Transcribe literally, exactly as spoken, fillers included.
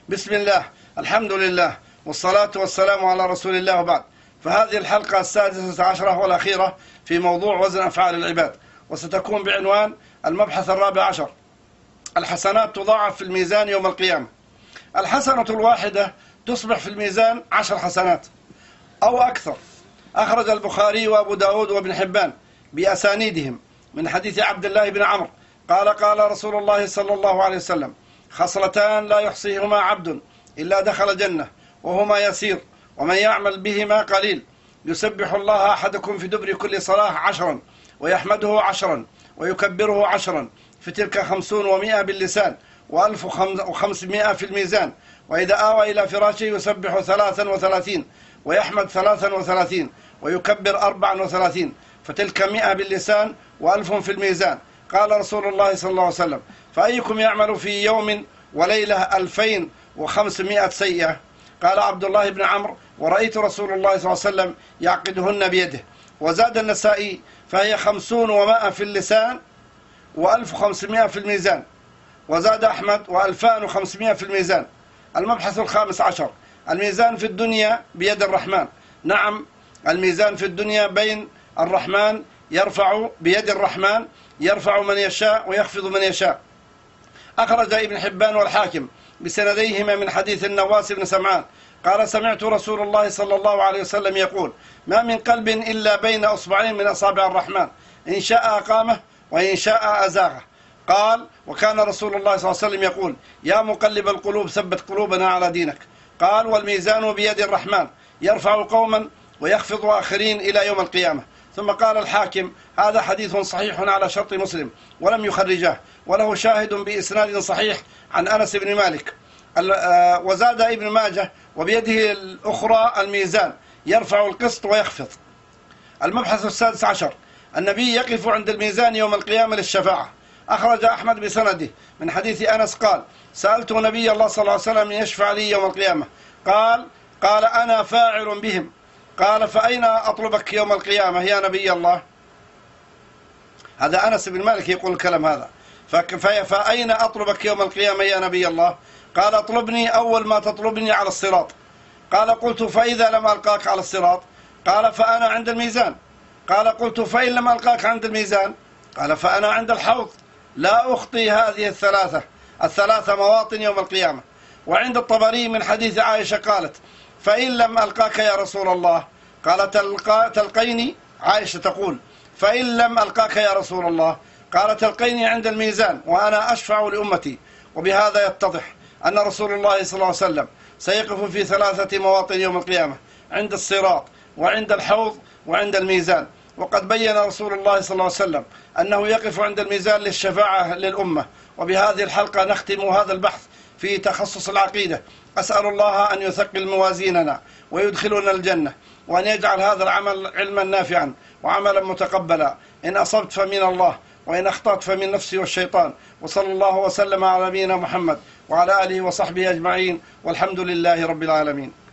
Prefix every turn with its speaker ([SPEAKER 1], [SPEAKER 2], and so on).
[SPEAKER 1] بسم الله، الحمد لله، والصلاة والسلام على رسول الله، وبعد. فهذه الحلقة السادسة عشرة والأخيرة في موضوع وزن أفعال العباد، وستكون بعنوان المبحث الرابع عشر: الحسنات تضاعف في الميزان يوم القيامة. الحسنة الواحدة تصبح في الميزان عشر حسنات أو أكثر. أخرج البخاري وأبو داود وابن حبان بأسانيدهم من حديث عبد الله بن عمرو قال قال رسول الله صلى الله عليه وسلم: خصلتان لا يحصيهما عبد إلا دخل الجنة وهما يسير ومن يعمل بهما قليل: يسبح الله أحدكم في دبر كل صلاة عشرا ويحمده عشرا ويكبره عشرا، في تلك خمسون ومائة باللسان وألف وخمسمائة في الميزان. وإذا آوى إلى فراشه يسبح ثلاثا وثلاثين ويحمد ثلاثا وثلاثين ويكبر أربعا وثلاثين، فتلك مئة باللسان وألف في الميزان. قال رسول الله صلى الله عليه وسلم: فأيكم يعمل في يوم وليلة ألفين وخمسمائة سيئة؟ قال عبد الله بن عمرو: ورأيت رسول الله صلى الله عليه وسلم يعقدهن بيده. وزاد النسائي: فهي خمسون ومائة في اللسان وألف وخمسمائة في الميزان. وزاد أحمد: وألفان وخمسمائة في الميزان. المبحث الخامس عشر: الميزان في الدنيا بيد الرحمن. نعم، الميزان في الدنيا بين الرحمن، يرفع بيد الرحمن، يرفع من يشاء ويخفض من يشاء. أخرج ابن حبان والحاكم بسنديهما من حديث النواس بن سمعان قال: سمعت رسول الله صلى الله عليه وسلم يقول: ما من قلب إلا بين أصبعين من أصابع الرحمن، إن شاء أقامه وإن شاء أزاغه. قال: وكان رسول الله صلى الله عليه وسلم يقول: يا مقلب القلوب ثبت قلوبنا على دينك. قال: والميزان بيد الرحمن، يرفع قوما ويخفض آخرين إلى يوم القيامة. ثم قال الحاكم: هذا حديث صحيح على شرط مسلم ولم يخرجاه، وله شاهد بإسناد صحيح عن أنس بن مالك. وزاد ابن ماجه: وبيده الأخرى الميزان، يرفع القسط ويخفض. المبحث السادس عشر: النبي يقف عند الميزان يوم القيامة للشفاعة. أخرج أحمد بسنده من حديث أنس قال: سألت نبي الله صلى الله عليه وسلم يشفع لي يوم القيامة. قال قال أنا فاعل بهم. قال: فأين أطلبك يوم القيامة يا نبي الله؟ هذا أنس بن مالك يقول الكلام هذا. فأين أطلبك يوم القيامة يا نبي الله؟ قال: اطلبني أول ما تطلبني على الصراط. قال: قلت: فإذا لم ألقاك على الصراط؟ قال: فأنا عند الميزان. قال: قلت: فإن لم ألقاك عند الميزان؟ قال: فأنا عند الحوض. لا أخطي هذه الثلاثة الثلاثة مواطن يوم القيامة. وعند الطبري من حديث عائشة قالت: فإن لم ألقاك يا رسول الله؟ قال: تلقى تلقيني. عائشة تقول: فإن لم ألقاك يا رسول الله؟ قال: تلقيني عند الميزان وأنا أشفع لأمتي. وبهذا يتضح أن رسول الله صلى الله عليه وسلم سيقف في ثلاثة مواطن يوم القيامة: عند الصراط وعند الحوض وعند الميزان. وقد بين رسول الله صلى الله عليه وسلم أنه يقف عند الميزان للشفاعة للأمة. وبهذه الحلقة نختم هذا البحث في تخصص العقيدة. أسأل الله أن يثقل موازيننا ويدخلنا الجنة، وأن يجعل هذا العمل علما نافعا وعملا متقبلا. إن أصبت فمن الله، وإن أخطأت فمن نفسي والشيطان. وصلى الله وسلم على نبينا محمد وعلى آله وصحبه أجمعين، والحمد لله رب العالمين.